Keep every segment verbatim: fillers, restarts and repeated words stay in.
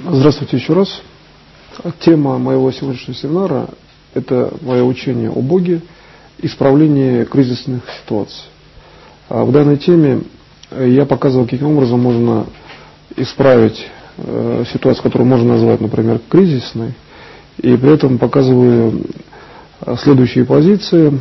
Здравствуйте еще раз. Тема моего сегодняшнего семинара – это мое учение о Боге, исправление кризисных ситуаций. В данной теме я показывал, каким образом можно исправить ситуацию, которую можно назвать, например, кризисной, и при этом показываю следующие позиции,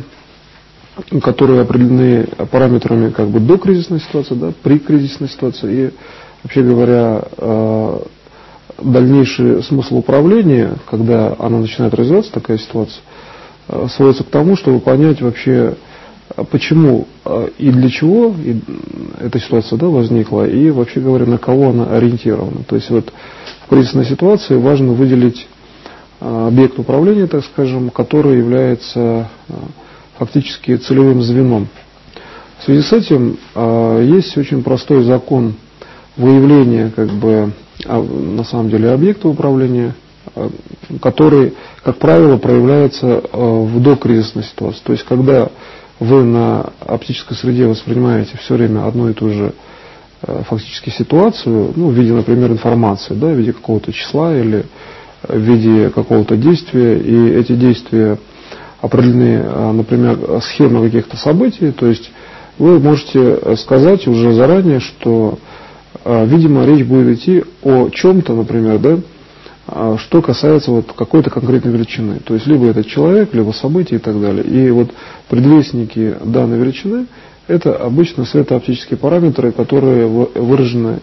которые определены параметрами как бы до кризисной ситуации, да, при кризисной ситуации, и, вообще говоря, дальнейший смысл управления, когда она начинает развиваться, такая ситуация, сводится к тому, чтобы понять вообще, почему и для чего эта ситуация, да, возникла, и, вообще говоря, на кого она ориентирована. То есть вот в кризисной ситуации важно выделить объект управления, так скажем, который является фактически целевым звеном. В связи с этим есть очень простой закон выявления, как бы, на самом деле, объекта управления, который, как правило, проявляется в докризисной ситуации. То есть, когда вы на оптической среде воспринимаете все время одну и ту же фактически ситуацию, ну, в виде, например, информации, да, в виде какого-то числа или в виде какого-то действия, и эти действия определены, например, схемой каких-то событий, то есть вы можете сказать уже заранее, что, видимо, речь будет идти о чем-то, например, да, что касается вот какой-то конкретной величины. То есть либо это человек, либо событие и так далее. И вот предвестники данной величины – это обычно светооптические параметры, которые выражены,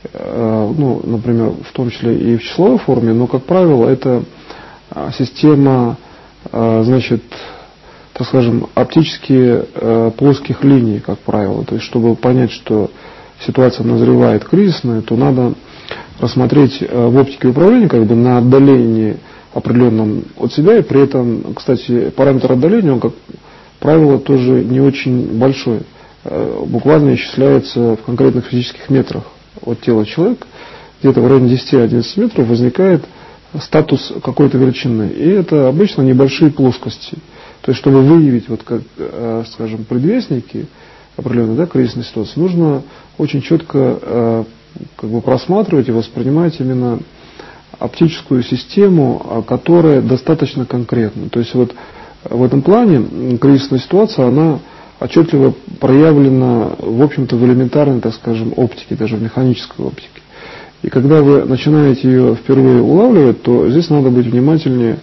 ну, например, в том числе и в числовой форме, но, как правило, это система, значит, так скажем, оптические плоских линий, как правило. То есть, чтобы понять, что ситуация назревает кризисная, то надо рассмотреть в оптике управления как бы на отдалении определенном от себя, и при этом, кстати, параметр отдаления, он, как правило, тоже не очень большой, буквально исчисляется в конкретных физических метрах от тела человека, где-то в районе десять-одиннадцать метров возникает статус какой-то величины, и это обычно небольшие плоскости. То есть, чтобы выявить, вот как, скажем, предвестники определенной, да, кризисной ситуации, нужно очень четко э, как бы просматривать и воспринимать именно оптическую систему, которая достаточно конкретна. То есть вот в этом плане кризисная ситуация, она отчетливо проявлена, в общем-то, в элементарной, так скажем, оптике, даже в механической оптике. И когда вы начинаете ее впервые улавливать, то здесь надо быть внимательнее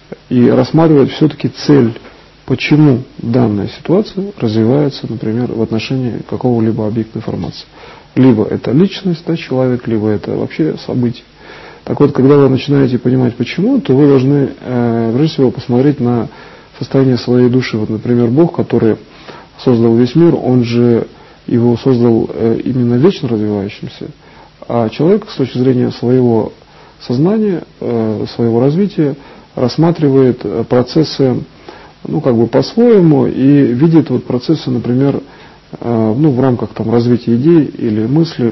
и рассматривать все-таки цель, почему данная ситуация развивается, например, в отношении какого-либо объекта информации. Либо это личность, да, человек, либо это вообще событие. Так вот, когда вы начинаете понимать почему, то вы должны, э, прежде всего, посмотреть на состояние своей души. Вот, например, Бог, который создал весь мир, он же его создал э, именно вечно развивающимся. А человек, с точки зрения своего сознания, э, своего развития, рассматривает процессы, ну, как бы по-своему, и видит вот процессы, например, э, ну, в рамках там развития идей или мысли,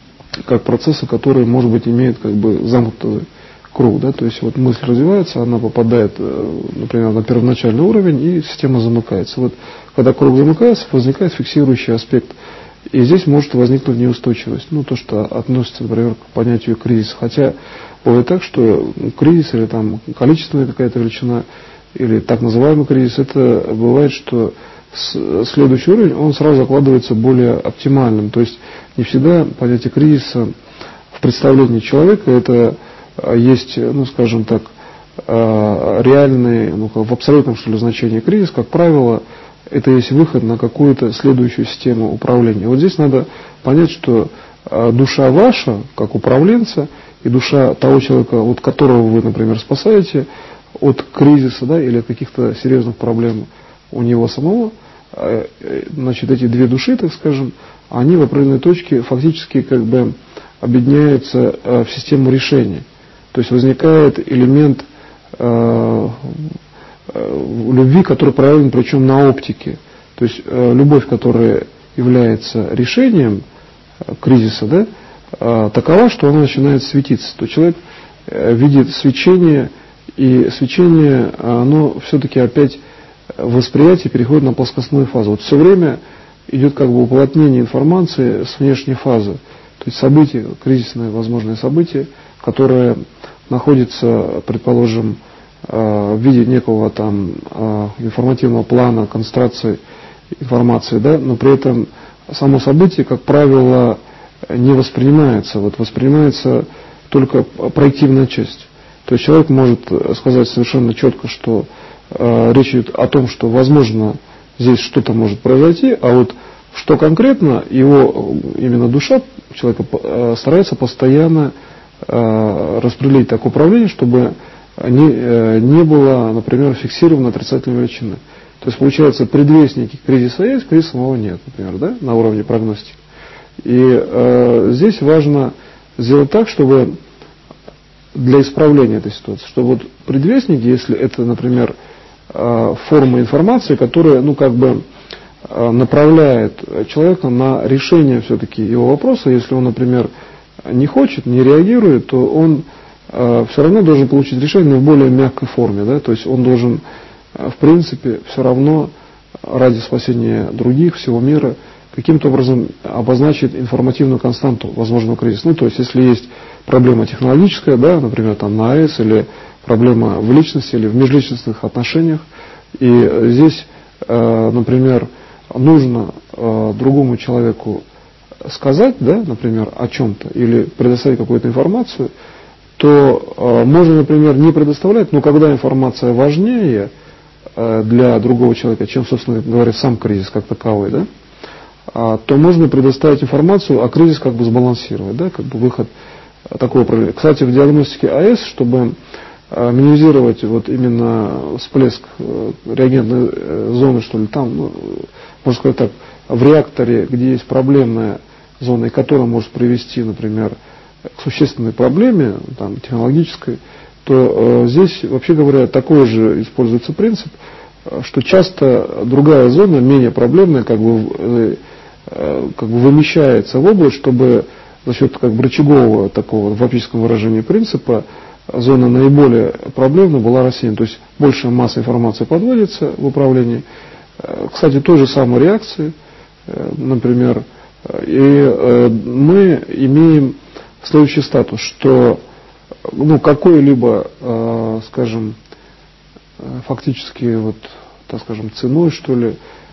как процессы, которые, может быть, имеют как бы замкнутый круг, да, то есть вот мысль развивается, она попадает, э, например, на первоначальный уровень, и система замыкается. Вот когда круг замыкается, возникает фиксирующий аспект, и здесь может возникнуть неустойчивость, ну, то, что относится, например, к понятию кризиса. Хотя бывает так, что кризис или там количественная какая-то величина, или так называемый кризис, это бывает, что следующий уровень, он сразу закладывается более оптимальным. То есть не всегда понятие кризиса в представлении человека это есть, ну, скажем так, реальный, ну, в абсолютном, что ли, значении кризис, как правило, это есть выход на какую-то следующую систему управления. Вот здесь надо понять, что душа ваша, как управленца, и душа того человека, от которого вы, например, спасаете от кризиса, да, или от каких-то серьезных проблем у него самого, значит, эти две души, так скажем, они в определенной точке фактически как бы объединяются в систему решения. То есть возникает элемент э, любви, который проявлен причем на оптике. То есть э, любовь, которая является решением э, кризиса, да, э, такова, что она начинает светиться. То человек э, видит свечение, и свечение, оно все-таки опять восприятие переходит на плоскостную фазу. Вот все время идет как бы уплотнение информации с внешней фазы. То есть события, кризисные возможные события, которые находятся, предположим, в виде некого там информативного плана, концентрации информации, да, но при этом само событие, как правило, не воспринимается. Вот воспринимается только проективная часть. То есть человек может сказать совершенно четко, что э, речь идет о том, что, возможно, здесь что-то может произойти, а вот что конкретно, его именно душа человека э, старается постоянно э, распределить так управление, чтобы не, э, не было, например, фиксировано отрицательной величины. То есть, получается, предвестники кризиса есть, кризиса самого нет, например, да, на уровне прогностики. И э, здесь важно сделать так, чтобы для исправления этой ситуации, чтобы вот предвестники, если это, например, э, форма информации, которая, ну, как бы э, направляет человека на решение все-таки его вопроса, если он, например, не хочет, не реагирует, то он э, все равно должен получить решение, но в более мягкой форме, да, то есть он должен в принципе, все равно ради спасения других, всего мира, каким-то образом обозначить информативную константу возможного кризиса. Ну, то есть, если есть проблема технологическая, да, например, там на АЭС, или проблема в личности, или в межличностных отношениях, и здесь, э, например, нужно э, другому человеку сказать, да, например, о чем-то, или предоставить какую-то информацию, то э, можно, например, не предоставлять, но когда информация важнее для другого человека, чем, собственно говоря, сам кризис как таковой, да, то можно предоставить информацию, а кризис как бы сбалансировать, да, как бы выход такого проблемы. Кстати, в диагностике АЭС, чтобы минимизировать вот именно всплеск реагентной зоны, что ли, там, ну, можно сказать так, в реакторе, где есть проблемная зона, и которая может привести, например, к существенной проблеме, там, технологической, то э, здесь, вообще говоря, такой же используется принцип, что часто другая зона, менее проблемная, как бы, э, э, как бы вымещается в область, чтобы за счет как бы рычагового такого в оптическом выражении принципа зона наиболее проблемная была рассеяна. То есть большая масса информации подводится в управлении. Э, кстати, той же самой реакции, э, например, и э, мы имеем следующий статус, что ну, какой-либо, э, скажем, фактически, вот, так скажем, ценой, что ли,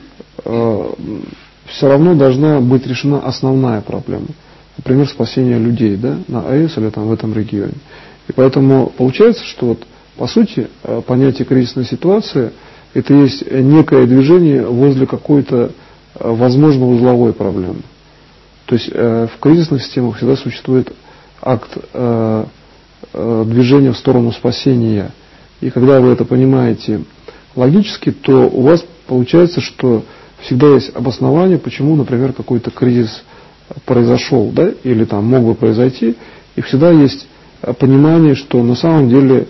э, все равно должна быть решена основная проблема. Например, спасение людей, да, на АЭС или там в этом регионе. И поэтому получается, что вот, по сути, понятие кризисной ситуации – это есть некое движение возле какой-то, возможно, узловой проблемы. То есть э, в кризисных системах всегда существует акт э, движения в сторону спасения. И когда вы это понимаете логически, то у вас получается, что всегда есть обоснование, почему, например, какой-то кризис произошел, да, или там мог бы произойти, и всегда есть понимание, что на самом деле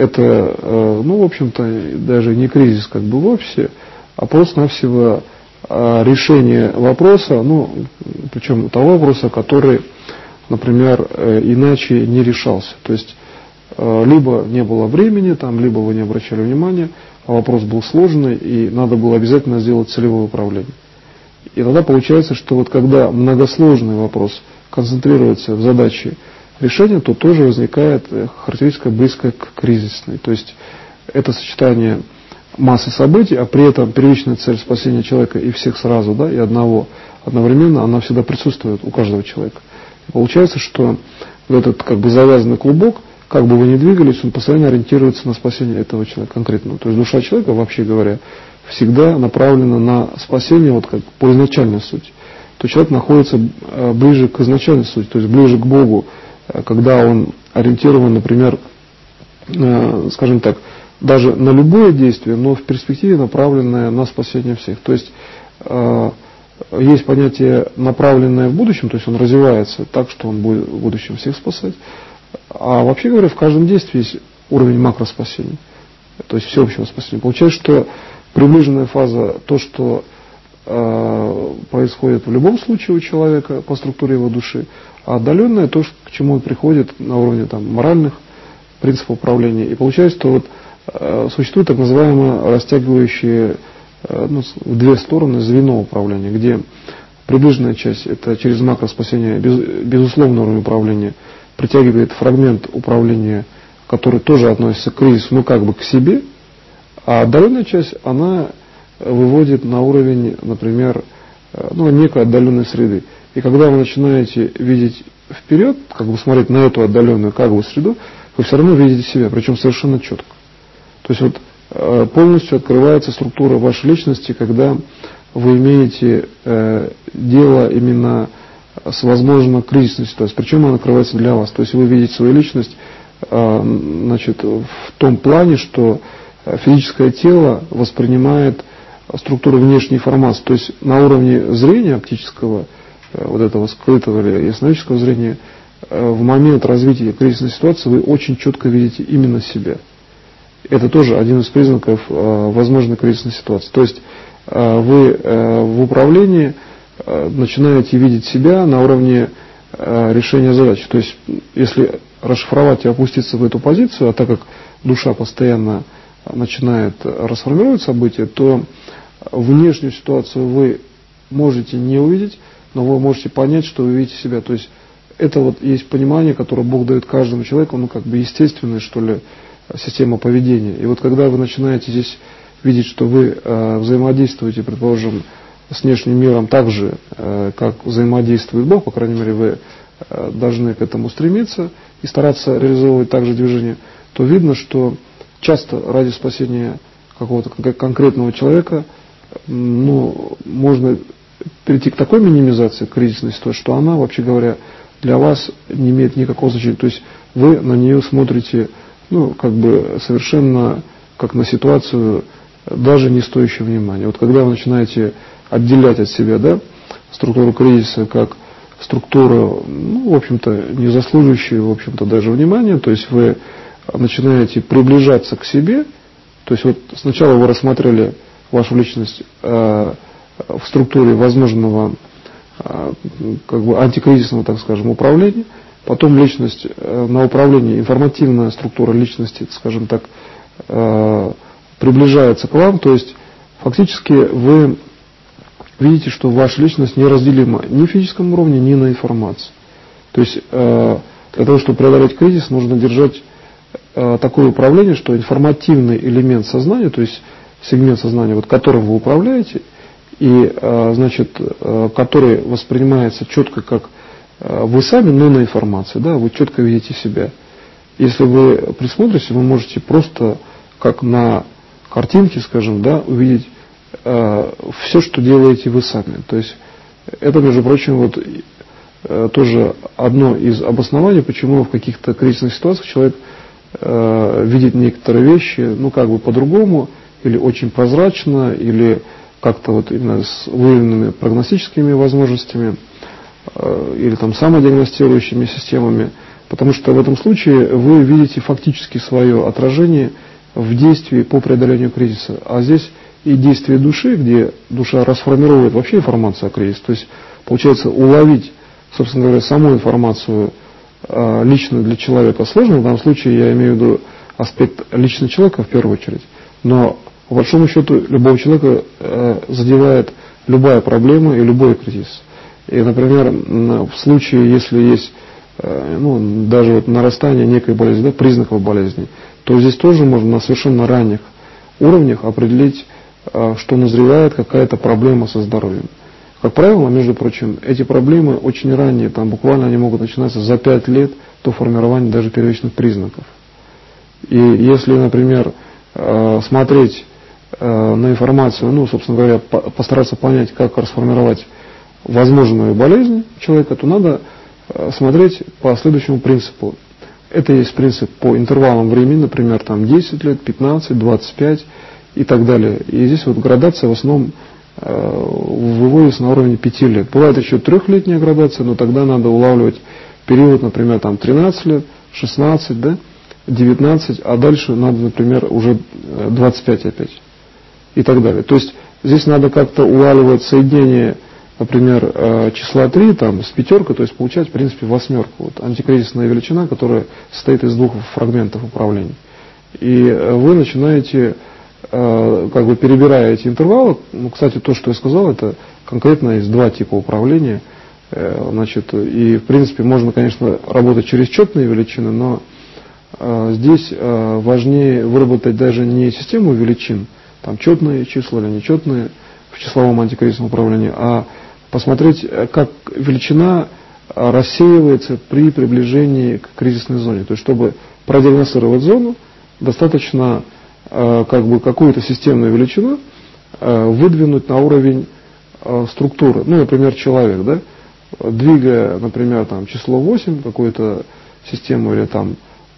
это, ну, в общем-то, даже не кризис как бы в офисе, а просто-навсего решение вопроса, ну, причем того вопроса, который, например, иначе не решался. То есть, либо не было времени, там, либо вы не обращали внимания, а вопрос был сложный, и надо было обязательно сделать целевое управление. И тогда получается, что вот когда многосложный вопрос концентрируется в задаче решения, то тоже возникает характеристика близкая к кризисной. То есть это сочетание массы событий, а при этом первичная цель спасения человека и всех сразу, да, и одного одновременно, она всегда присутствует у каждого человека. И получается, что вот этот как бы завязанный клубок, как бы вы ни двигались, он постоянно ориентируется на спасение этого человека конкретно. То есть душа человека, вообще говоря, всегда направлена на спасение вот как по изначальной сути. То человек находится ближе к изначальной сути, то есть ближе к Богу, когда он ориентирован, например, скажем так, даже на любое действие, но в перспективе направленное на спасение всех. То есть э, есть понятие направленное в будущем, то есть он развивается так, что он будет в будущем всех спасать. А вообще говоря, в каждом действии есть уровень макроспасения, то есть всеобщего спасения. Получается, что приближенная фаза, то, что э, происходит в любом случае у человека по структуре его души, а отдаленное то, к чему он приходит на уровне там, моральных принципов управления. И получается, что вот существует так называемое растягивающее, ну, в две стороны звено управления, где приближенная часть, это через макроспасение, без, безусловный уровень управления, притягивает фрагмент управления, который тоже относится к кризису, ну как бы к себе, а отдаленная часть, она выводит на уровень, например, ну, некой отдаленной среды. И когда вы начинаете видеть вперед, как бы смотреть на эту отдаленную как бы среду, вы все равно видите себя, причем совершенно четко. То есть вот полностью открывается структура вашей личности, когда вы имеете э, дело именно с, возможно, кризисной ситуацией. Причем она открывается для вас. То есть вы видите свою личность э, значит, в том плане, что физическое тело воспринимает структуру внешней информации. То есть на уровне зрения оптического, э, вот этого скрытого или ясновидящего зрения, э, в момент развития кризисной ситуации вы очень четко видите именно себя. Это тоже один из признаков э, возможной кризисной ситуации. То есть э, вы э, в управлении э, начинаете видеть себя на уровне э, решения задач. То есть если расшифровать и опуститься в эту позицию, а так как душа постоянно начинает расформировать события, то внешнюю ситуацию вы можете не увидеть, но вы можете понять, что вы видите себя. То есть это вот есть понимание, которое Бог дает каждому человеку, ну как бы естественное, что ли, система поведения. И вот когда вы начинаете здесь видеть, что вы э, взаимодействуете, предположим, с внешним миром так же, э, как взаимодействует Бог, по крайней мере, вы э, должны к этому стремиться и стараться реализовывать также движение, то видно, что часто ради спасения какого-то конкретного человека, ну, можно перейти к такой минимизации кризисной ситуации, что она, вообще говоря, для вас не имеет никакого значения. То есть вы на нее смотрите, ну, как бы совершенно как на ситуацию, даже не стоящую внимания. Вот когда вы начинаете отделять от себя, да, структуру кризиса как структуру, ну, в общем-то, не заслуживающую, в общем-то, даже внимания, то есть вы начинаете приближаться к себе, то есть вот сначала вы рассмотрели вашу личность э, в структуре возможного э, как бы антикризисного, так скажем, управления, потом личность э, на управлении, информативная структура личности, скажем так, э, приближается к вам, то есть фактически вы видите, что ваша личность неразделима ни в физическом уровне, ни на информации. То есть э, для того, чтобы преодолеть кризис, нужно держать э, такое управление, что информативный элемент сознания, то есть сегмент сознания, вот, которым вы управляете, и э, значит, э, который воспринимается четко как э, вы сами, но на информации, да, вы четко видите себя. Если вы присмотритесь, вы можете просто как на картинке, скажем, да, увидеть э, все, что делаете вы сами. То есть это, между прочим, вот э, тоже одно из обоснований, почему в каких-то кризисных ситуациях человек э, видит некоторые вещи, ну, как бы по-другому, или очень прозрачно, или как-то вот именно с выявленными прогностическими возможностями, э, или там самодиагностирующими системами, потому что в этом случае вы видите фактически свое отражение в действии по преодолению кризиса. А здесь и действие души, где душа расформирует вообще информацию о кризисе, то есть получается уловить, собственно говоря, саму информацию э, личную для человека сложно. В данном случае я имею в виду аспект личного человека в первую очередь, но по большому счету любого человека э, задевает любая проблема и любой кризис. И, например, в случае, если есть э, ну, даже вот нарастание некой болезни, да, признаков болезни, то здесь тоже можно на совершенно ранних уровнях определить, э, что назревает какая-то проблема со здоровьем. Как правило, между прочим, эти проблемы очень ранние, там буквально они могут начинаться за пять лет до формирования даже первичных признаков. И если, например, э, смотреть на информацию, ну, собственно говоря, постараться понять, как расформировать возможную болезнь человека, то надо смотреть по следующему принципу. Это есть принцип по интервалам времени, например, там десять лет, пятнадцать, двадцать пять и так далее. И здесь вот градация в основном э, выводится на уровне пяти лет. Бывает еще трехлетняя градация, но тогда надо улавливать период, например, там тринадцать лет, шестнадцать, да, девятнадцать, а дальше надо, например, уже двадцать пять опять. И так далее. То есть здесь надо как-то улавливать соединение, например, числа три там, с пятеркой, то есть получать, в принципе, восьмерку. Вот, антикризисная величина, которая состоит из двух фрагментов управления. И вы начинаете как бы перебирая эти интервалы, ну, кстати, то, что я сказал, это конкретно есть два типа управления. Значит, и, в принципе, можно, конечно, работать через четные величины, но здесь важнее выработать даже не систему величин, там четные числа или нечетные в числовом антикризисном управлении, а посмотреть, как величина рассеивается при приближении к кризисной зоне. То есть, чтобы продиагностировать зону, достаточно как бы какую-то системную величину выдвинуть на уровень структуры. Ну, например, человек, да, двигая, например, там, число восемь, какую-то систему, или там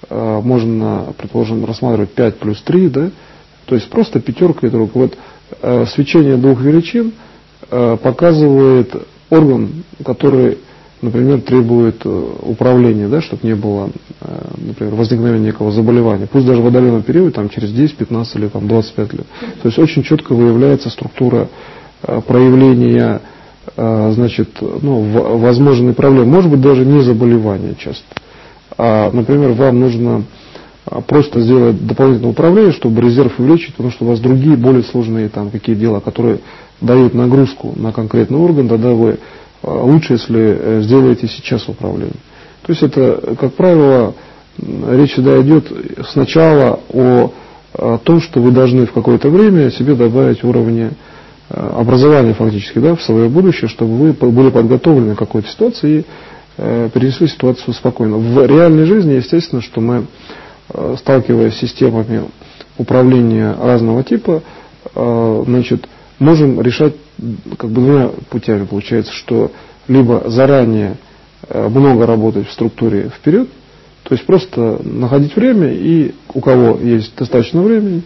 можно, предположим, рассматривать пять плюс три, да, то есть просто пятерка и друг. Вот э, свечение двух величин э, показывает орган, который, например, требует э, управления, да, чтобы не было, э, например, возникновения некого заболевания. Пусть даже в отдаленном периоде, там, через десять, пятнадцать или там, двадцать пять лет. То есть очень четко выявляется структура э, проявления, э, значит, ну, в, возможной проблемы. Может быть, даже не заболевания часто. А, например, вам нужно просто сделать дополнительное управление, чтобы резерв увеличить, потому что у вас другие, более сложные там какие дела, которые дают нагрузку на конкретный орган, тогда вы лучше, если сделаете сейчас управление. То есть это, как правило, речь всегда идет сначала о, о том, что вы должны в какое-то время себе добавить уровни образования фактически, да, в свое будущее, чтобы вы были подготовлены к какой-то ситуации и э, перенесли ситуацию спокойно. В реальной жизни, естественно, что мы, сталкиваясь с системами управления разного типа, значит, можем решать как бы двумя путями. Получается, что либо заранее много работать в структуре вперед, то есть просто находить время и у кого есть достаточно времени,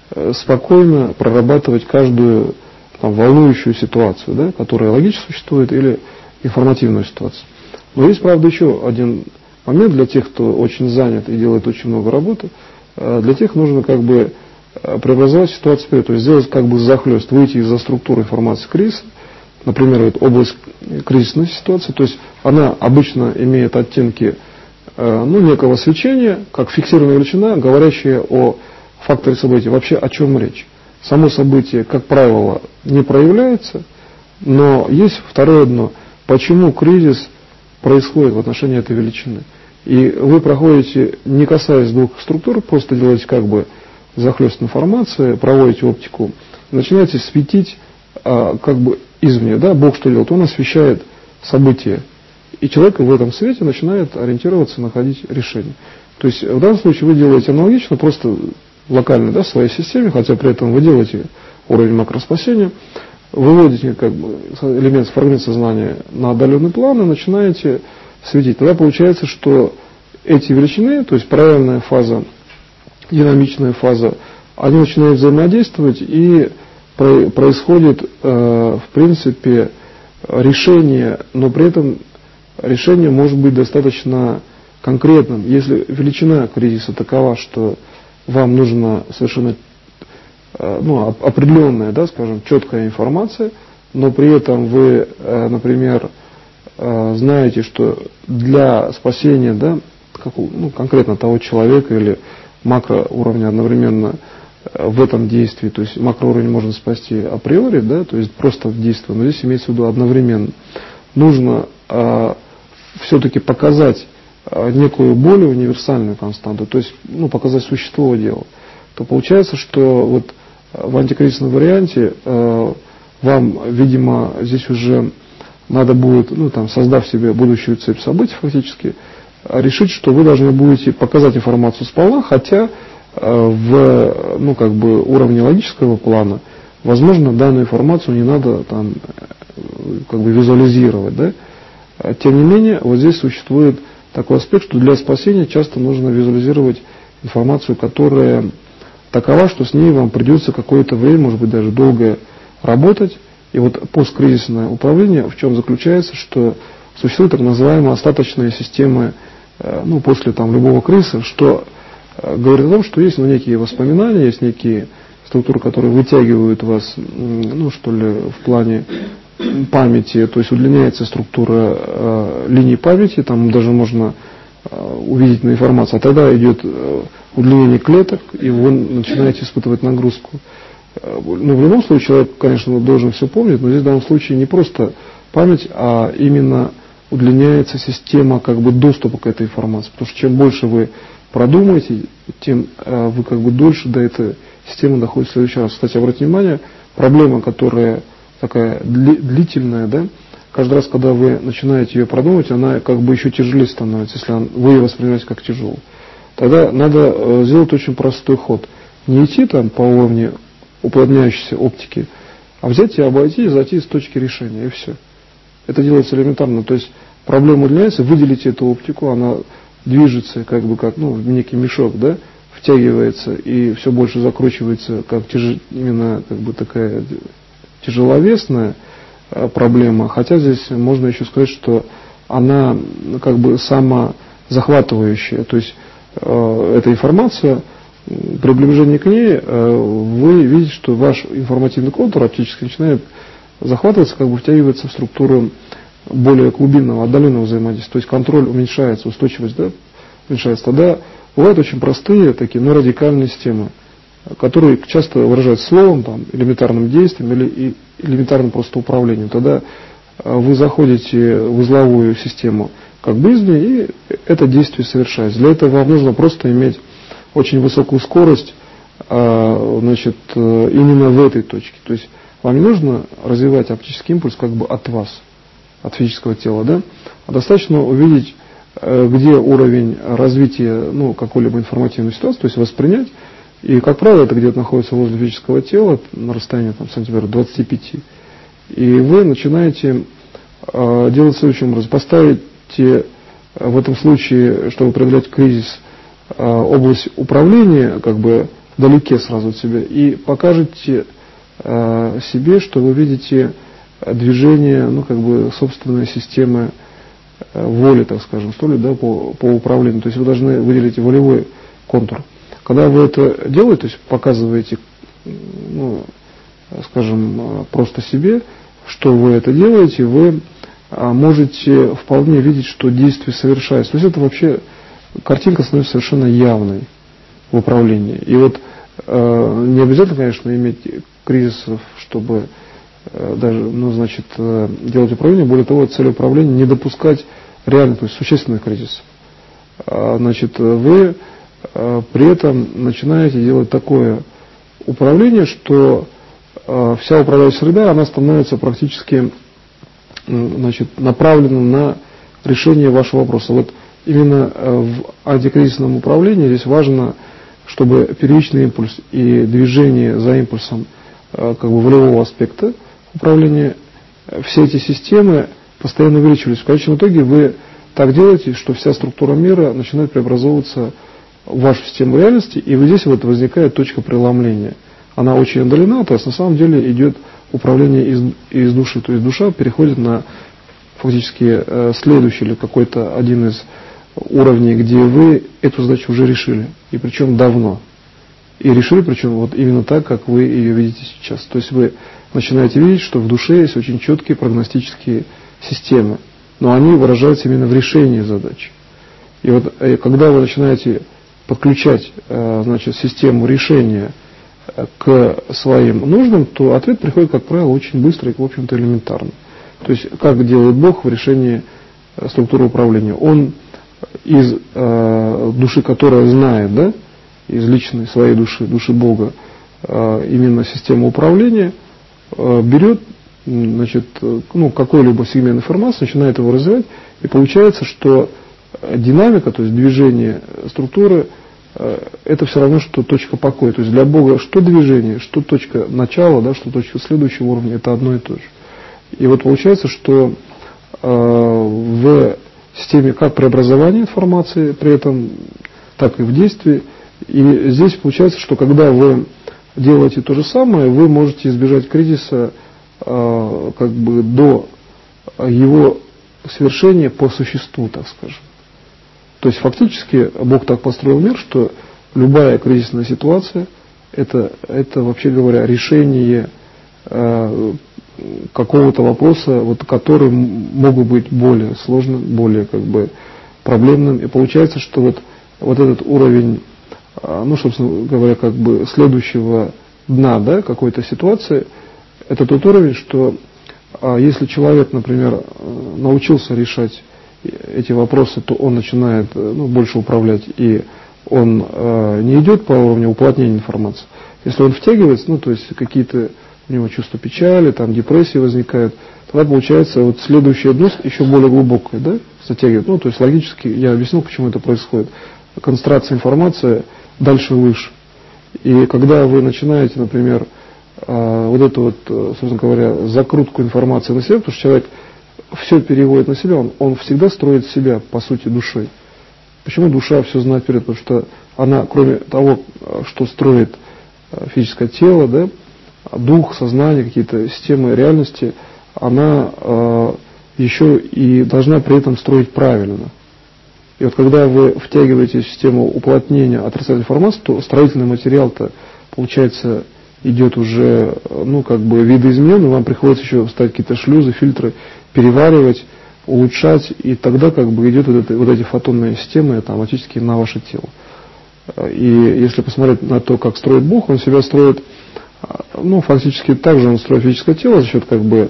спокойно прорабатывать каждую там, волнующую ситуацию, да, которая логически существует, или информативную ситуацию. Но есть, правда, еще один момент для тех, кто очень занят и делает очень много работы. Для тех нужно как бы преобразовать ситуацию вперед, то есть сделать как бы захлест, выйти из-за структуры информации кризиса, например, вот область кризисной ситуации, то есть она обычно имеет оттенки ну, некого свечения, как фиксированная величина, говорящая о факторе события. Вообще о чем речь? Само событие, как правило, не проявляется, но есть второе дно. Почему кризис происходит в отношении этой величины? И вы проходите, не касаясь двух структур, просто делаете как бы захлест информации, проводите оптику, начинаете светить а, как бы извне. Да? Бог что делает? Он освещает события. И человек в этом свете начинает ориентироваться, находить решение. То есть в данном случае вы делаете аналогично, просто локально, да, в своей системе, хотя при этом вы делаете уровень макроспасения, выводите как бы элемент, фрагмент сознания на отдаленный план и начинаете светить. Тогда получается, что эти величины, то есть правильная фаза, динамичная фаза, они начинают взаимодействовать, и происходит, э, в принципе, решение, но при этом решение может быть достаточно конкретным. Если величина кризиса такова, что вам нужна совершенно э, ну, определенная, да, скажем, четкая информация, но при этом вы, э, например, э, знаете, что для спасения, да, как, ну, конкретно того человека или макроуровня одновременно в этом действии, то есть макроуровень можно спасти априори, да, то есть просто в действии, но здесь имеется в виду одновременно. Нужно э, все-таки показать э, некую более универсальную константу, то есть ну, показать существо дела. То получается, что вот в антикризисном варианте э, вам, видимо, здесь уже надо будет, ну, там, создав себе будущую цепь событий фактически, решить, что вы должны будете показать информацию сполна, хотя э, в ну, как бы уровне логического плана, возможно, данную информацию не надо там, как бы визуализировать. Да? Тем не менее, вот здесь существует такой аспект, что для спасения часто нужно визуализировать информацию, которая такова, что с ней вам придется какое-то время, может быть, даже долго работать. И вот посткризисное управление в чем заключается, что существуют так называемые остаточные системы, ну, после там, любого кризиса, что э, говорит о том, что есть ну, некие воспоминания, есть некие структуры, которые вытягивают вас, ну, что ли, в плане памяти, то есть удлиняется структура э, линий памяти, там даже можно э, увидеть на информации, а тогда идет э, удлинение клеток, и вы начинаете испытывать нагрузку. Ну, в любом случае, человек, конечно, должен все помнить, но здесь в данном случае не просто память, а именно удлиняется система как бы доступа к этой информации. Потому что чем больше вы продумаете, тем э, вы как бы дольше до этой системы доходите в следующий раз. Кстати, обратите внимание, проблема, которая такая дли, длительная, да, каждый раз, когда вы начинаете ее продумывать, она как бы еще тяжелее становится, если он, вы ее воспринимаете как тяжелую. Тогда надо э, сделать очень простой ход. Не идти там по уровню уплотняющейся оптики, а взять и обойти и зайти с точки решения, и все. Это делается элементарно. То есть проблема удлиняется, выделите эту оптику, она движется как бы как ну, некий мешок, да, втягивается и все больше закручивается, как тяж... именно как бы такая тяжеловесная э, проблема. Хотя здесь можно еще сказать, что она как бы самозахватывающая. То есть э, эта информация, при приближении к ней э, вы видите, что ваш информативный контур оптический начинает захватываться, как бы втягивается в структуру более глубинного, отдаленного взаимодействия. То есть контроль уменьшается, устойчивость, да, уменьшается. Тогда бывают очень простые, такие, но радикальные системы, которые часто выражаются словом, там, элементарным действием или элементарным просто управлением. Тогда вы заходите в узловую систему как бы извне, и это действие совершается. Для этого вам нужно просто иметь очень высокую скорость, значит, именно в этой точке. То есть вам не нужно развивать оптический импульс как бы от вас, от физического тела, да? А достаточно увидеть, где уровень развития ну, какой-либо информативной ситуации, то есть воспринять. И, как правило, это где-то находится возле физического тела, на расстоянии там, сантиметров двадцати пяти. И вы начинаете э, делать следующим образом. Поставите в этом случае, чтобы преодолеть кризис, э, область управления как бы вдалеке сразу от себя и покажете э, себе, что вы видите движение, ну, как бы, собственной системы э, воли, так скажем, что ли, да, по, по управлению. То есть вы должны выделить волевой контур. Когда вы это делаете, то есть показываете, ну, скажем, просто себе, что вы это делаете, вы а, можете вполне видеть, что действие совершается. То есть это вообще, картинка становится совершенно явной в управлении. И вот э, не обязательно, конечно, иметь кризисов, чтобы э, даже, ну, значит, э, делать управление. Более того, цель управления не допускать реально, то есть существенных кризисов. А, значит, вы э, при этом начинаете делать такое управление, что э, вся управляющая среда, она становится практически э, значит, направлена на решение вашего вопроса. Вот именно в антикризисном управлении здесь важно, чтобы первичный импульс и движение за импульсом как бы волевого аспекта управления, все эти системы постоянно увеличивались. В конечном итоге вы так делаете, что вся структура мира начинает преобразовываться в вашу систему реальности, и вот здесь вот возникает точка преломления. Она очень отдалена, то есть на самом деле идет управление из, из души, то есть душа переходит на фактически э, следующий или какой-то один из уровней, где вы эту задачу уже решили, и причем давно. И решили, причем вот именно так, как вы ее видите сейчас. То есть вы начинаете видеть, что в душе есть очень четкие прогностические системы, но они выражаются именно в решении задачи. И вот когда вы начинаете подключать, э, значит, систему решения к своим нуждам, то ответ приходит, как правило, очень быстро и, в общем-то, элементарно. То есть, как делает Бог в решении э, структуры управления. Он из э, души, которая знает, да, из личной своей души, души Бога, э, именно систему управления, э, берет, значит, ну, какой-либо сегмент информации, начинает его развивать, и получается, что динамика, то есть движение структуры, э, это все равно, что точка покоя. То есть для Бога что движение, что точка начала, да, что точка следующего уровня, это одно и то же. И вот получается, что э, в системе как преобразования информации, при этом так и в действии. И здесь получается, что когда вы делаете то же самое, вы можете избежать кризиса э, как бы до его свершения по существу, так скажем. То есть фактически Бог так построил мир, что любая кризисная ситуация это, это вообще говоря, решение э, какого-то вопроса, вот, который мог бы быть более сложным, более как бы проблемным. И получается, что вот, вот этот уровень ну, собственно говоря, как бы следующего дна, да, какой-то ситуации, это тот уровень, что если человек, например, научился решать эти вопросы, то он начинает, ну, больше управлять, и он э, не идет по уровню уплотнения информации. Если он втягивается, ну, то есть какие-то у него чувства печали, там депрессии возникают, тогда получается вот следующее дно еще более глубокое, да, затягивает. Ну, то есть логически я объяснил, почему это происходит. Концентрация информации дальше выше. И когда вы начинаете, например, э, вот эту вот, собственно говоря, закрутку информации на себя, потому что человек все переводит на себя, он, он всегда строит себя, по сути, душой. Почему душа все знает вперед? Потому что она, кроме того, что строит физическое тело, да, дух, сознание, какие-то системы реальности, она э, еще и должна при этом строить правильно. И вот когда вы втягиваете в систему уплотнения отрицательной информации, то строительный материал-то, получается, идет уже, ну, как бы видоизмененный, вам приходится еще ставить какие-то шлюзы, фильтры, переваривать, улучшать, и тогда как бы идет вот, это, вот эти фотонные системы автоматически на ваше тело. И если посмотреть на то, как строит Бог, он себя строит, ну, фактически так же он строит физическое тело за счет как бы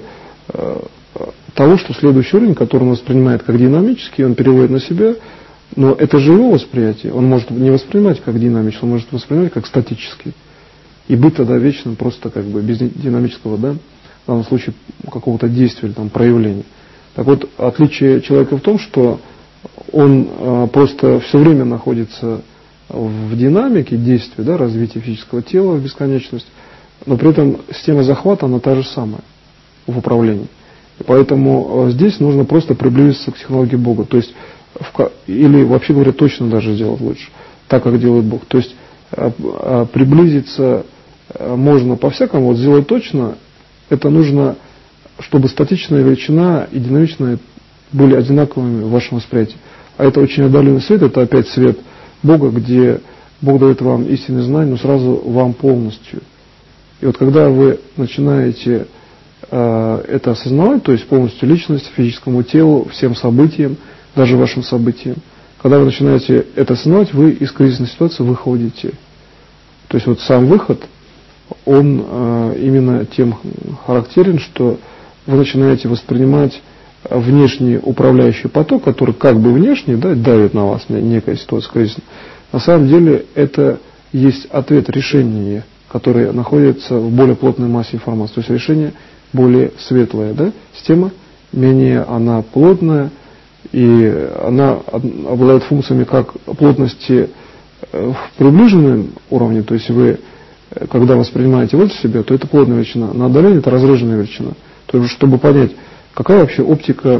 того, что следующий уровень, который он воспринимает как динамический, он переводит на себя, но это же его восприятие, он может не воспринимать как динамический, он может воспринимать как статический. И быть тогда вечным просто как бы без динамического, да, в данном случае какого-то действия или там проявления. Так вот, отличие человека в том, что он э, просто все время находится в динамике действия, да, развития физического тела в бесконечность, но при этом система захвата, она та же самая в управлении. И поэтому э, здесь нужно просто приблизиться к технологии Бога, то есть, в, или вообще говоря, точно даже сделать лучше, так как делает Бог. То есть э, э, приблизиться э, можно по-всякому, вот сделать точно, это нужно, чтобы статичная величина и динамичная были одинаковыми в вашем восприятии. А это очень отдаленный свет, это опять свет Бога, где Бог дает вам истинное знание, но сразу вам полностью. И вот когда вы начинаете э, это осознавать, то есть полностью личность, физическому телу, всем событиям, даже вашим событиям, когда вы начинаете это осознавать, вы из кризисной ситуации выходите. То есть вот сам выход, он э, именно тем характерен, что вы начинаете воспринимать внешний управляющий поток, который как бы внешний, да, давит на вас некая ситуация кризисная. На самом деле это есть ответ, решение, которое находится в более плотной массе информации. То есть решение более светлое, да, система менее она плотная, и она обладает функциями как плотности в приближенном уровне, то есть вы, когда воспринимаете вот себя, то это плотная величина, на отдалении это разреженная величина. То есть, чтобы понять, какая вообще оптика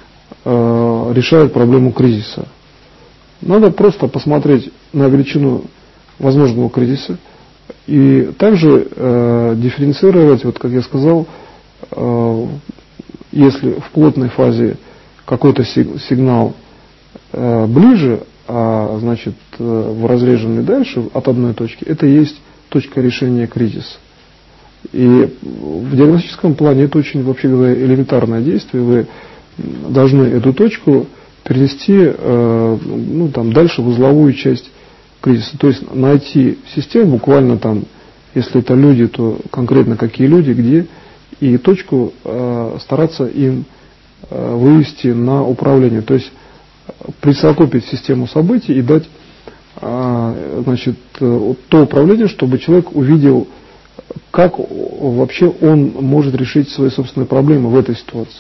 э, решает проблему кризиса. Надо просто посмотреть на величину возможного кризиса и также э, дифференцировать, вот как я сказал, э, если в плотной фазе какой-то сигнал э, ближе, а значит э, в разреженной дальше от одной точки, это и есть точка решения кризиса. И в диагностическом плане это очень, вообще говоря, элементарное действие. Вы должны эту точку перенести э, ну, там, дальше в узловую часть кризиса. То есть найти систему, буквально там, если это люди, то конкретно какие люди, где, и точку э, стараться им э, вывести на управление. То есть присовокупить систему событий и дать э, значит, то управление, чтобы человек увидел, как вообще он может решить свои собственные проблемы в этой ситуации.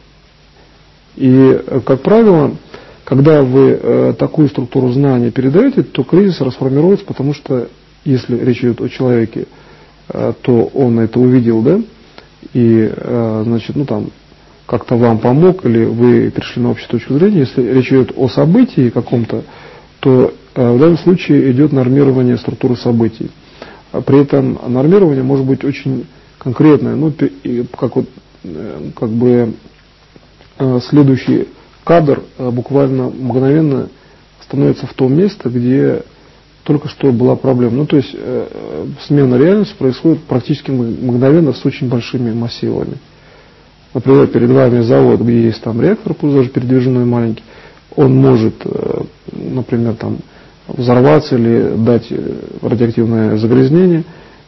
И, как правило, когда вы э, такую структуру знания передаете, то кризис расформируется, потому что, если речь идет о человеке, э, то он это увидел, да, и, э, значит, ну там, как-то вам помог, или вы пришли на общую точку зрения. Если речь идет о событии каком-то, то э, в данном случае идет нормирование структуры событий. При этом нормирование может быть очень конкретное, ну, как, вот, как бы следующий кадр буквально мгновенно становится в том месте, где только что была проблема. Ну, то есть смена реальности происходит практически мгновенно с очень большими массивами. Например, перед вами завод, где есть там реактор, пусть даже передвижной маленький, он может, например, там взорваться или дать радиоактивное загрязнение.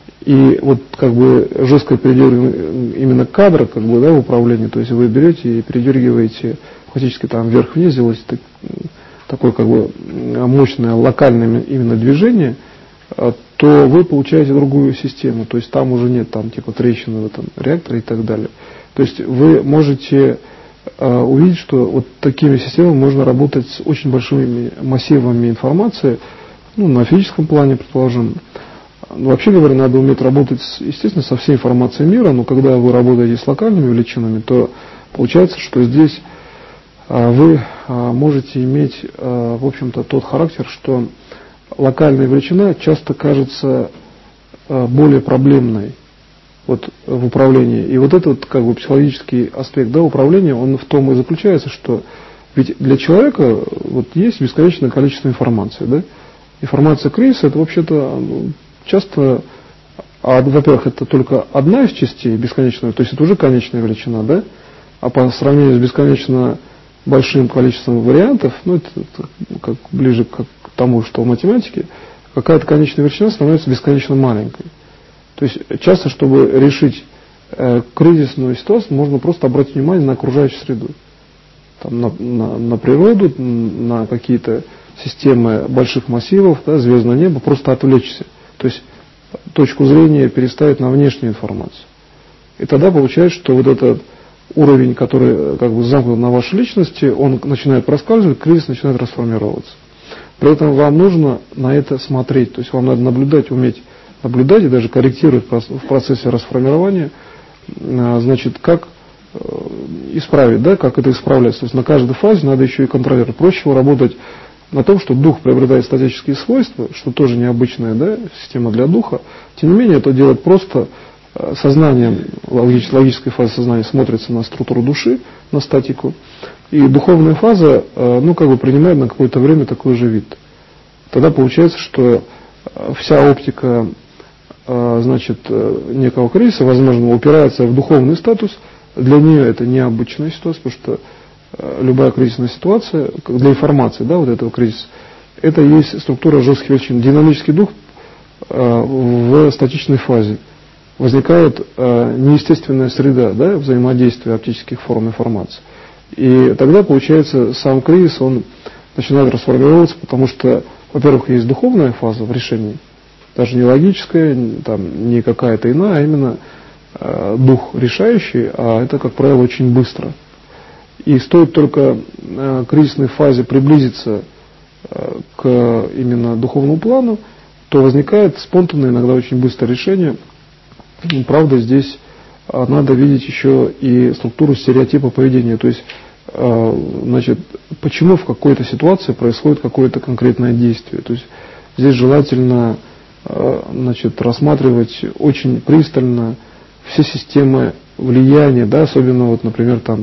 И вот как бы жесткое передергивание именно кадра как бы, да, в управлении, то есть вы берете и передергиваете фактически там вверх-вниз, делаете так, такое как бы мощное локальное именно движение, то вы получаете другую систему, то есть там уже нет там типа трещины в этом реакторе и так далее. То есть вы можете э, увидеть, что вот такими системами можно работать с очень большими массивами информации, ну, на физическом плане, предположим. Вообще говоря, надо уметь работать, естественно, со всей информацией мира, но когда вы работаете с локальными величинами, то получается, что здесь а, вы а, можете иметь, а, в общем-то, тот характер, что локальная величина часто кажется а, более проблемной вот, в управлении. И вот этот как бы психологический аспект, да, управления, он в том и заключается, что ведь для человека вот, есть бесконечное количество информации. Да? Информация кризиса, это вообще-то часто, а, во-первых, это только одна из частей бесконечного, то есть это уже конечная величина, да? А по сравнению с бесконечно большим количеством вариантов, ну это, это как ближе к, к тому, что в математике, какая-то конечная величина становится бесконечно маленькой. То есть часто, чтобы решить э, кризисную ситуацию, можно просто обратить внимание на окружающую среду, там, на, на, на природу, на какие-то системы больших массивов, да, звездное небо, просто отвлечься. То есть точку зрения переставить на внешнюю информацию. И тогда получается, что вот этот уровень, который как бы замкнут на вашей личности, он начинает проскальзывать, кризис начинает расформироваться. При этом вам нужно на это смотреть, то есть вам надо наблюдать, уметь наблюдать и даже корректировать в процессе расформирования, значит, как исправить, да, как это исправляется. То есть на каждой фазе надо еще и контролировать. Проще всего работать на том, что дух приобретает статические свойства, что тоже необычная, да, система для духа. Тем не менее, это делать просто сознанием, логической фазы сознания смотрится на структуру души, на статику, и духовная фаза, ну, как бы принимает на какое-то время такой же вид. Тогда получается, что вся оптика, значит, некого кризиса, возможно, упирается в духовный статус. Для нее это необычная ситуация, потому что любая кризисная ситуация, для информации, да, вот этого кризиса, это и есть структура жестких величин. Динамический дух э, в статичной фазе. Возникает э, неестественная среда, да, взаимодействия оптических форм информации. И тогда, получается, сам кризис, он начинает расформироваться, потому что, во-первых, есть духовная фаза в решении, даже не логическая, там, не какая-то иная, а именно э, дух решающий, а это, как правило, очень быстро. И стоит только э, кризисной фазе приблизиться э, к именно духовному плану, то возникает спонтанное, иногда очень быстрое решение. Правда, здесь э, надо видеть еще и структуру стереотипа поведения. То есть, э, значит, почему в какой-то ситуации происходит какое-то конкретное действие. То есть здесь желательно э, значит, рассматривать очень пристально все системы влияния, да, особенно, вот, например, там,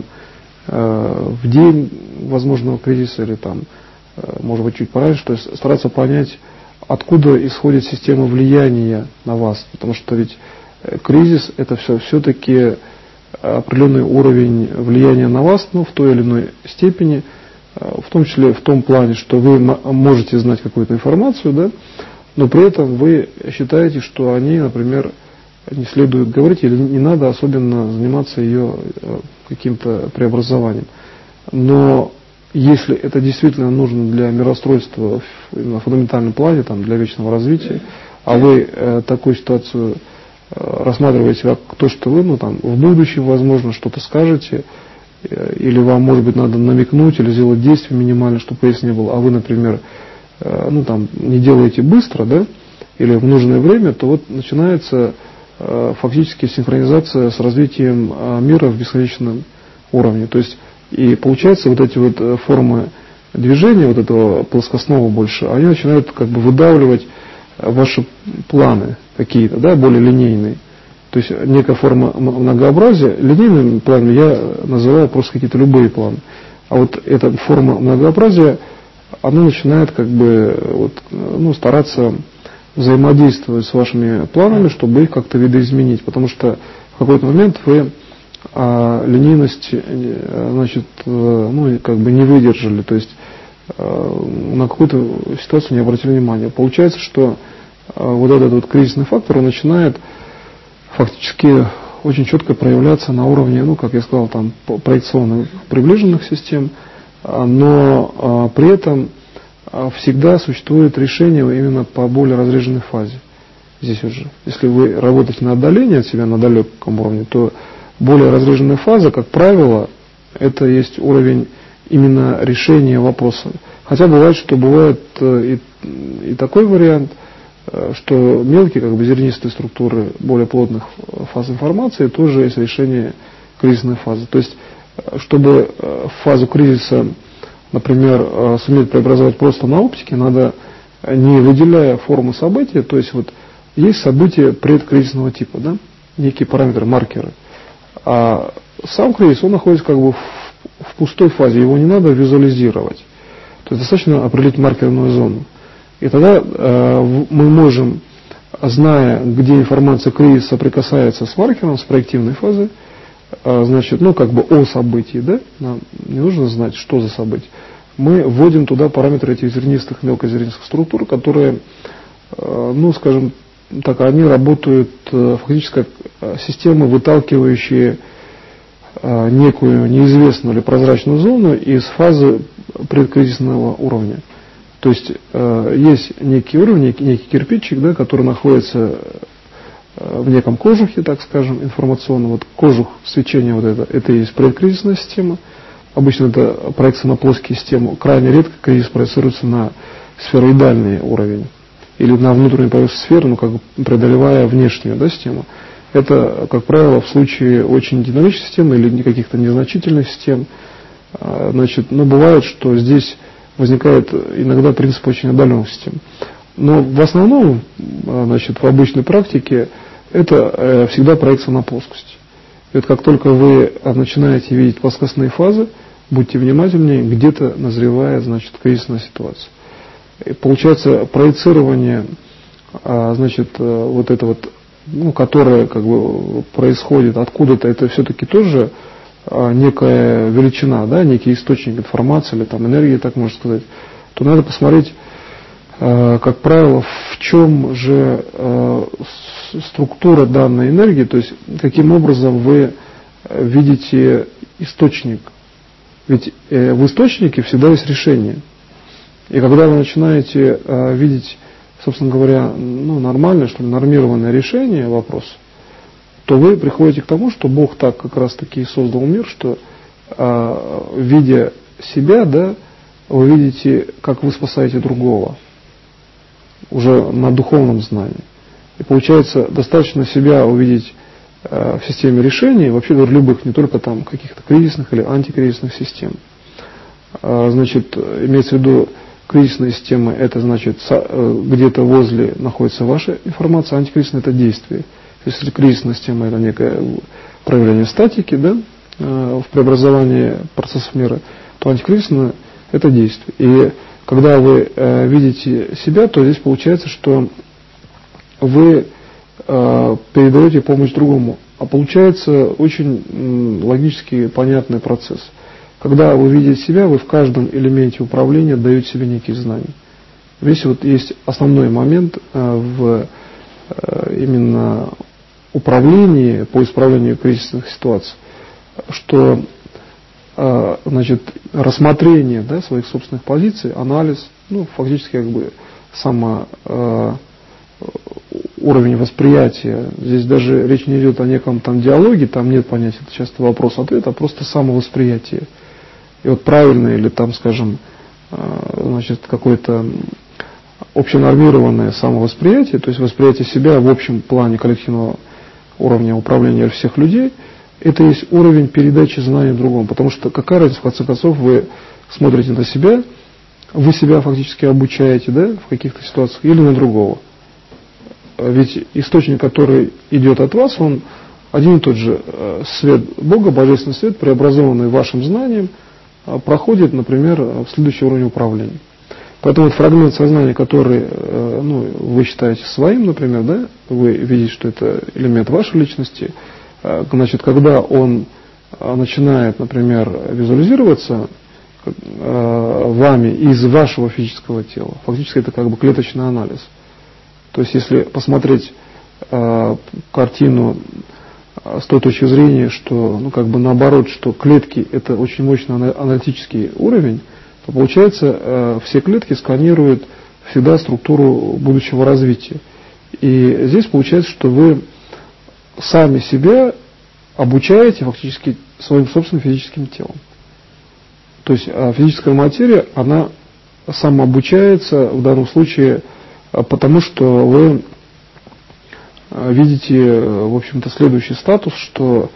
в день возможного кризиса или там, может быть, чуть пораньше, то есть стараться понять, откуда исходит система влияния на вас, потому что ведь кризис это все все-таки определенный уровень влияния на вас, ну, в той или иной степени, в том числе в том плане, что вы можете знать какую-то информацию, да, но при этом вы считаете, что они, например, не следует говорить или не надо особенно заниматься ее каким-то преобразованием. Но если это действительно нужно для мироустройства на фундаментальном плане, там, для вечного развития, а вы э, такую ситуацию э, рассматриваете как то, что вы, ну, там, в будущем, возможно, что-то скажете, э, или вам, может быть, надо намекнуть или сделать действие минимальное, чтобы кризиса не было, а вы, например, э, ну, там, не делаете быстро, да, или в нужное время, то вот начинается фактически синхронизация с развитием мира в бесконечном уровне. То есть, и получается, вот эти вот формы движения, вот этого плоскостного больше, они начинают как бы выдавливать ваши планы какие-то, да, более линейные. То есть, некая форма многообразия, линейными планами я называю просто какие-то любые планы. А вот эта форма многообразия, она начинает как бы вот, ну, стараться взаимодействовать с вашими планами, чтобы их как-то видоизменить, потому что в какой-то момент вы а, линейность, значит, ну, как бы не выдержали, то есть на какую-то ситуацию не обратили внимания. Получается, что вот этот вот кризисный фактор, он начинает фактически очень четко проявляться на уровне, ну, как я сказал, там, проекционных приближенных систем, но при этом всегда существует решение именно по более разреженной фазе. Здесь уже, если вы работаете на отдалении от себя, на далеком уровне, то более разреженная фаза, как правило, это есть уровень именно решения вопроса. Хотя бывает, что бывает и, и такой вариант, что мелкие, как бы зернистые структуры более плотных фаз информации тоже есть решение кризисной фазы. То есть, чтобы фазу кризиса, например, суметь преобразовать просто на оптике, надо, не выделяя формы события, то есть вот есть события предкризисного типа, да, некие параметры, маркеры. А сам кризис, он находится как бы в, в пустой фазе, его не надо визуализировать. То есть достаточно определить маркерную зону. И тогда э, мы можем, зная, где информация кризиса соприкасается с маркером, с проективной фазой, э, значит, ну как бы о событии, да, нам не нужно знать, что за событие, мы вводим туда параметры этих зернистых, мелкозернистых структур, которые, э, ну скажем так, они работают э, фактически как системы, выталкивающие э, некую неизвестную или прозрачную зону из фазы предкризисного уровня. То есть э, есть некий уровень, некий, некий кирпичик, да, который находится э, в неком кожухе, так скажем, информационном. Вот кожух свечения, вот это, это и есть предкризисная система. Обычно это проекция на плоские системы. Крайне редко кризис проецируется на сфероидальный уровень или на внутреннюю поверхность сферы, ну, как бы преодолевая внешнюю, да, систему. Это, как правило, в случае очень динамической системы или каких-то незначительных систем. Э, значит, но бывает, что здесь возникает иногда принцип очень отдаленных систем. Но в основном, значит, в обычной практике это э, всегда проекция на плоскость. И вот как только вы начинаете видеть плоскостные фазы, будьте внимательнее, где-то назревает, значит, кризисная ситуация. И получается проецирование, а, значит, вот это вот, ну, которое как бы происходит откуда-то, это все-таки тоже некая величина, да, некий источник информации или там энергии, так можно сказать, то надо посмотреть, э, как правило, в чем же э, структура данной энергии, то есть каким образом вы видите источник. Ведь э, в источнике всегда есть решение. И когда вы начинаете э, видеть, собственно говоря, ну, нормальное, что ли, нормированное решение вопроса, то вы приходите к тому, что Бог так как раз таки и создал мир, что э, видя себя, да, вы видите, как вы спасаете другого, уже на духовном знании. И получается, достаточно себя увидеть э, в системе решений, вообще говорю, любых, не только там каких-то кризисных или антикризисных систем. Э, значит, имеется в виду кризисные системы, это значит, э, где-то возле находится ваша информация, антикризисная это действие. Если кризисная система это некое проявление статики, да, э, в преобразовании процессов мира, то антикризисное это действие. И когда вы э, видите себя, то здесь получается, что вы э, передаете помощь другому. А получается очень м, логически понятный процесс. Когда вы видите себя, вы в каждом элементе управления даете себе некие знания. Здесь вот есть основной момент э, в э, именно управлении, по исправлению кризисных ситуаций, что э, значит, рассмотрение, да, своих собственных позиций, анализ, ну, фактически как бы само э, уровень восприятия. Здесь даже речь не идет о неком там диалоге, там нет понятия, это часто вопрос-ответ, а просто самовосприятие. И вот правильное или там, скажем, э, значит, какое-то общенормированное самовосприятие, то есть восприятие себя в общем плане коллективного уровня управления всех людей, это есть уровень передачи знаний другому. Потому что какая разница, в конце концов, вы смотрите на себя, вы себя фактически обучаете, да, в каких-то ситуациях, или на другого. Ведь источник, который идет от вас, он один и тот же. Свет Бога, божественный свет, преобразованный вашим знанием, проходит, например, в следующий уровень управления. Поэтому вот фрагмент сознания, который, ну, вы считаете своим, например, да, вы видите, что это элемент вашей личности, значит, когда он начинает, например, визуализироваться, э, вами из вашего физического тела. Фактически это как бы клеточный анализ. То есть если посмотреть э, картину с той точки зрения, что, ну, как бы наоборот, что клетки это очень мощный аналитический уровень, то получается, э, все клетки сканируют всегда структуру будущего развития. И здесь получается, что вы сами себя обучаете фактически своим собственным физическим телом. То есть э, физическая материя, она самообучается в данном случае, э, потому что вы видите, в общем-то, следующий статус, что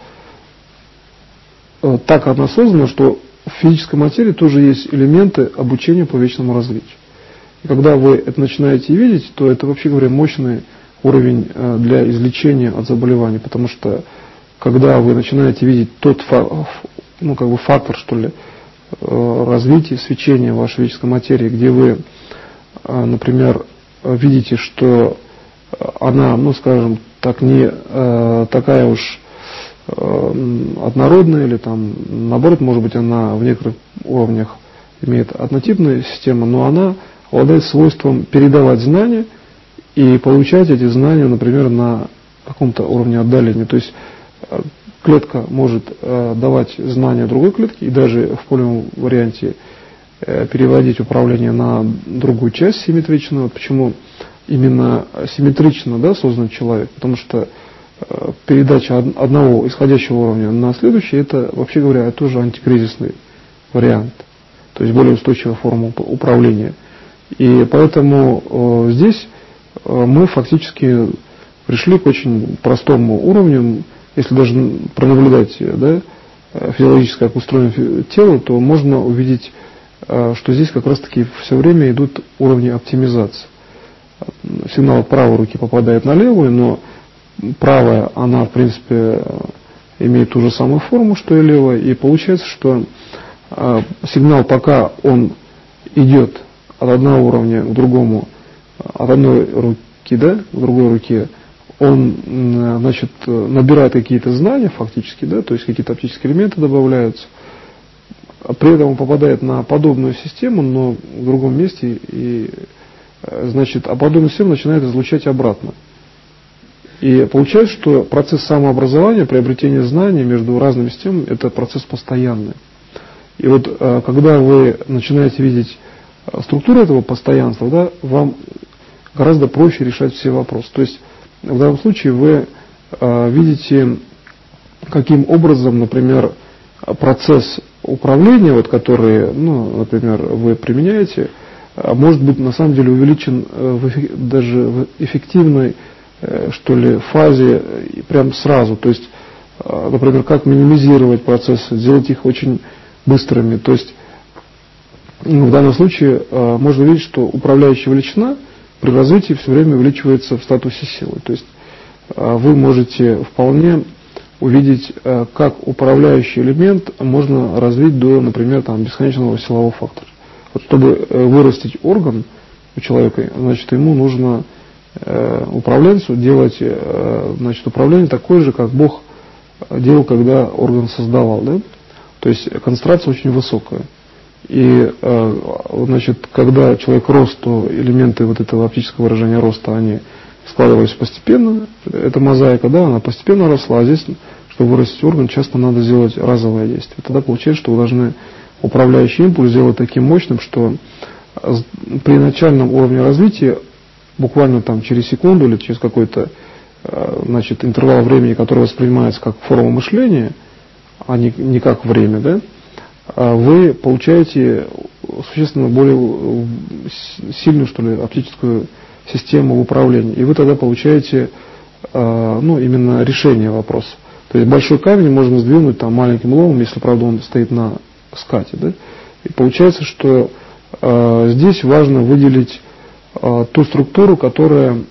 так она создана, что в физической материи тоже есть элементы обучения по вечному развитию. И когда вы это начинаете видеть, то это, вообще говоря, мощный уровень для излечения от заболеваний, потому что когда вы начинаете видеть тот, ну, как бы фактор, что ли, развития, свечения вашей физической материи, где вы, например, видите, что она, ну, скажем так, не э, такая уж э, однородная, или там, наоборот, может быть, она в некоторых уровнях имеет однотипную систему, но она обладает свойством передавать знания и получать эти знания, например, на каком-то уровне отдаления. То есть э, клетка может э, давать знания другой клетке и даже в полевом варианте э, переводить управление на другую часть симметричную. Почему именно симметрично, да, создан человек? Потому что э, передача од- одного исходящего уровня на следующий, это, вообще говоря, тоже антикризисный вариант, то есть более устойчивая форма управления. И поэтому э, здесь э, мы фактически пришли к очень простому уровню. Если даже пронаблюдать, да, физиологически, как устроено тело, то можно увидеть, э, что здесь как раз-таки все время идут уровни оптимизации. Сигнал правой руки попадает на левую, но правая, она, в принципе, имеет ту же самую форму, что и левая, и получается, что э, сигнал, пока он идет от одного уровня к другому, от одной руки, да, к другой руке, он, значит, набирает какие-то знания фактически, да, то есть какие-то оптические элементы добавляются, при этом он попадает на подобную систему, но в другом месте, и, значит, а подобную систему начинает излучать обратно. И получается, что процесс самообразования, приобретения знаний между разными системами, это процесс постоянный. И вот когда вы начинаете видеть структуру этого постоянства, да, вам гораздо проще решать все вопросы. То есть в данном случае вы э, видите, каким образом, например, процесс управления, вот, который, ну, например, вы применяете, э, может быть на самом деле увеличен э, в эффек, даже в эффективной, э, что ли, фазе э, прям сразу. То есть, э, например, как минимизировать процессы, сделать их очень быстрыми. То есть, ну, в данном случае э, можно видеть, что управляющая величина при развитии все время увеличивается в статусе силы. То есть э, вы можете вполне увидеть, э, как управляющий элемент можно развить до, например, там, бесконечного силового фактора. Вот чтобы э, вырастить орган у человека, значит, ему нужно э, управленцу делать, э, значит, управление такое же, как Бог делал, когда орган создавал. Да? То есть концентрация очень высокая. И, значит, когда человек рос, то элементы вот этого оптического выражения роста, они складывались постепенно. Эта мозаика, да, она постепенно росла, а здесь, чтобы вырастить орган, часто надо сделать разовое действие. Тогда получается, что вы должны управляющий импульс сделать таким мощным, что при начальном уровне развития, буквально там через секунду или через какой-то, значит, интервал времени, который воспринимается как форма мышления, а не, не как время, да, вы получаете существенно более сильную, что ли, оптическую систему в управлении. И вы тогда получаете, ну, именно решение вопроса. То есть большой камень можно сдвинуть там маленьким ломом, если, правда, он стоит на скате. Да? И получается, что э, здесь важно выделить э, ту структуру, которая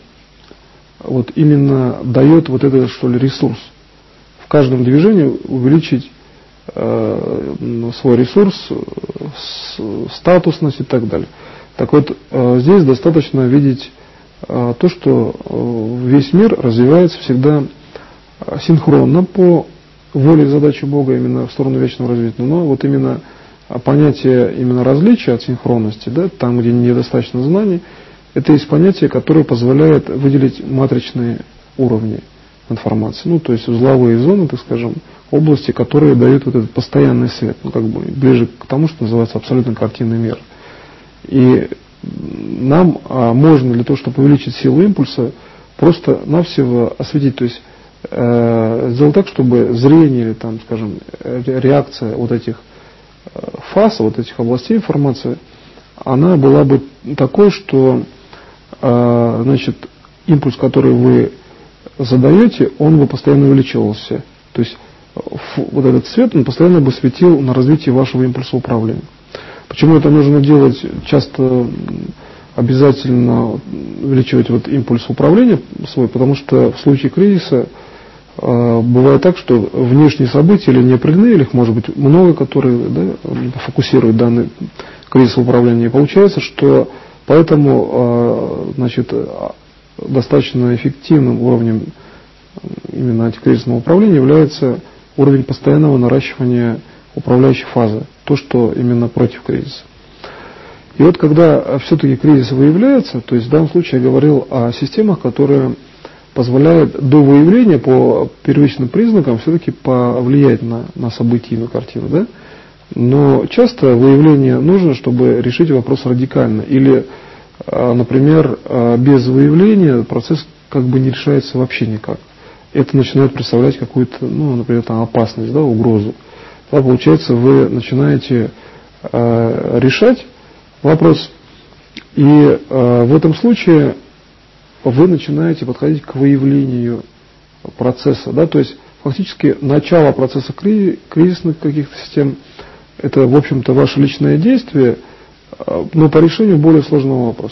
вот именно дает вот этот, что ли, ресурс. В каждом движении увеличить свой ресурс, статусность и так далее. Так вот, здесь достаточно видеть то, что весь мир развивается всегда синхронно по воле и задаче Бога именно в сторону вечного развития. Но вот именно понятие именно различия от синхронности, да, там, где недостаточно знаний, это есть понятие, которое позволяет выделить матричные уровни информации. Ну, то есть узловые зоны, так скажем, области, которые дают вот этот постоянный свет, ну, как бы ближе к тому, что называется абсолютно картинный мир. И нам а, можно для того, чтобы увеличить силу импульса, просто-навсего осветить, то есть э, сделать так, чтобы зрение или, там, скажем, реакция вот этих э, фаз, вот этих областей информации, она была бы такой, что э, значит, импульс, который вы задаете, он бы постоянно увеличивался. То есть вот этот свет, он постоянно бы светил на развитие вашего импульса управления. Почему это нужно делать часто обязательно увеличивать вот импульс управления свой? Потому что в случае кризиса э, бывает так, что внешние события или не определены, или их может быть много, которые, да, фокусируют данный кризис управления. И получается, что поэтому э, значит, достаточно эффективным уровнем именно антикризисного управления является уровень постоянного наращивания управляющей фазы, то, что именно против кризиса. И вот когда все-таки кризис выявляется, то есть в данном случае я говорил о системах, которые позволяют до выявления по первичным признакам все-таки повлиять на, на событийную картину, да? Но часто выявление нужно, чтобы решить вопрос радикально. Или, например, без выявления процесс как бы не решается вообще никак. Это начинает представлять какую-то, ну, например, там, опасность, да, угрозу. Да, получается, вы начинаете э, решать вопрос, и э, в этом случае вы начинаете подходить к выявлению процесса. Да, то есть фактически начало процесса кризи, кризисных каких-то систем — это, в общем-то, ваше личное действие, э, но по решению более сложного вопроса.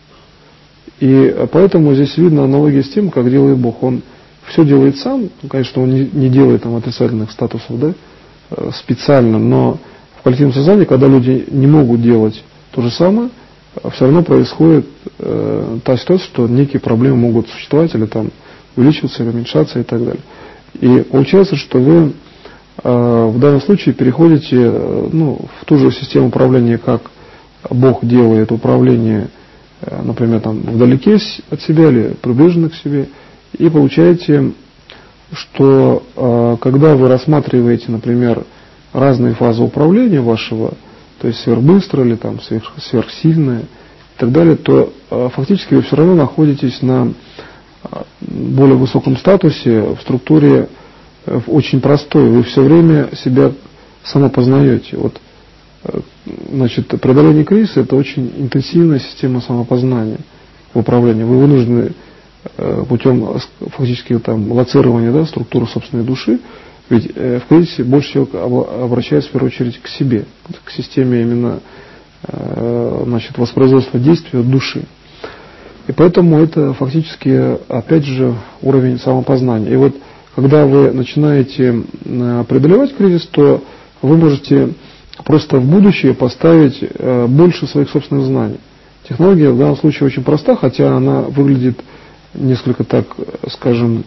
И поэтому здесь видно аналогия с тем, как делает Бог. Он все делает сам, конечно, он не, не делает там отрицательных статусов, да, специально, но в коллективном сознании, когда люди не могут делать то же самое, все равно происходит э, та ситуация, что некие проблемы могут существовать, или там увеличиваться, или уменьшаться и так далее. И получается, что вы э, в данном случае переходите э, ну, в ту же систему управления, как Бог делает управление, э, например, там, вдалеке от себя или приближенно к себе, и получаете, что э, когда вы рассматриваете, например, разные фазы управления вашего, то есть сверхбыстро или там сверх, сверхсильное и так далее, то э, фактически вы все равно находитесь на э, более высоком статусе в структуре э, очень простой. Вы все время себя самопознаете. Вот, э, значит, преодоление кризиса — это очень интенсивная система самопознания в управлении. Вы вынуждены путем фактически там лоцирования, да, структуры собственной души, ведь э, в кризисе больше всего обращается в первую очередь к себе, к системе именно э, значит, воспроизводства действия души. И поэтому это фактически, опять же, уровень самопознания. И вот когда вы начинаете э, преодолевать кризис, то вы можете просто в будущее поставить э, больше своих собственных знаний. Технология в данном случае очень проста, хотя она выглядит несколько так, скажем,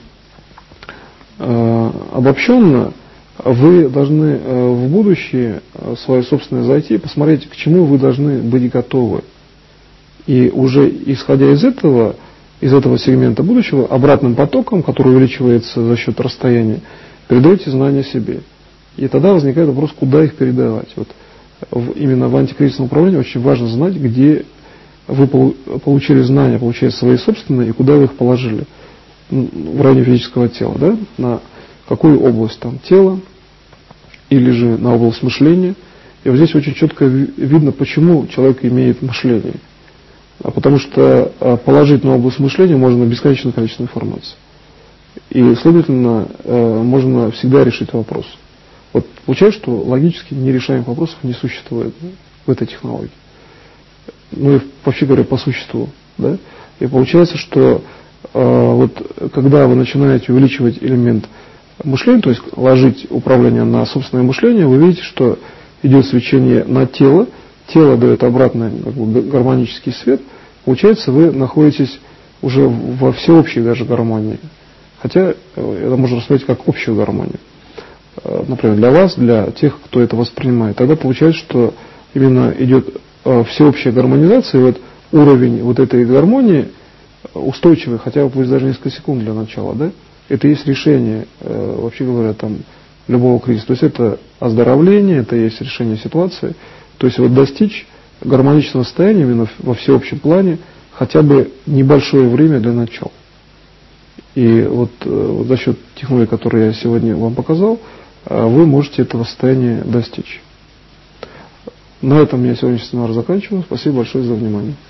э, обобщенно. Вы должны э, в будущее э, свое собственное зайти и посмотреть, к чему вы должны быть готовы. И уже исходя из этого, из этого сегмента будущего, обратным потоком, который увеличивается за счет расстояния, передаете знания себе. И тогда возникает вопрос, куда их передавать. Вот в, именно в антикризисном управлении очень важно знать, где вы получили знания, получается, свои собственные, и куда вы их положили в районе физического тела, да? На какую область там тела, или же на область мышления. И вот здесь очень четко видно, почему человек имеет мышление. А потому что положить на область мышления можно бесконечное количество информации. И, следовательно, можно всегда решить вопрос. Вот получается, что логически нерешаемых вопросов не существует, да, в этой технологии. Ну и вообще говоря, по существу. Да? И получается, что э, вот когда вы начинаете увеличивать элемент мышления, то есть ложить управление на собственное мышление, вы видите, что идет свечение на тело, тело дает обратно как бы гармонический свет, получается, вы находитесь уже во всеобщей даже гармонии. Хотя это можно рассмотреть как общую гармонию. например, для вас, для тех, кто это воспринимает, тогда получается, что именно идет всеобщая гармонизация, и вот уровень вот этой гармонии устойчивый, хотя бы пусть даже несколько секунд для начала, да, это есть решение, вообще говоря, там, любого кризиса. То есть это оздоровление, это есть решение ситуации. То есть вот достичь гармоничного состояния именно во всеобщем плане хотя бы небольшое время для начала. И вот, вот за счет технологий, которые я сегодня вам показал, вы можете этого состояния достичь. На этом я сегодняшний семинар заканчиваю. Спасибо большое за внимание.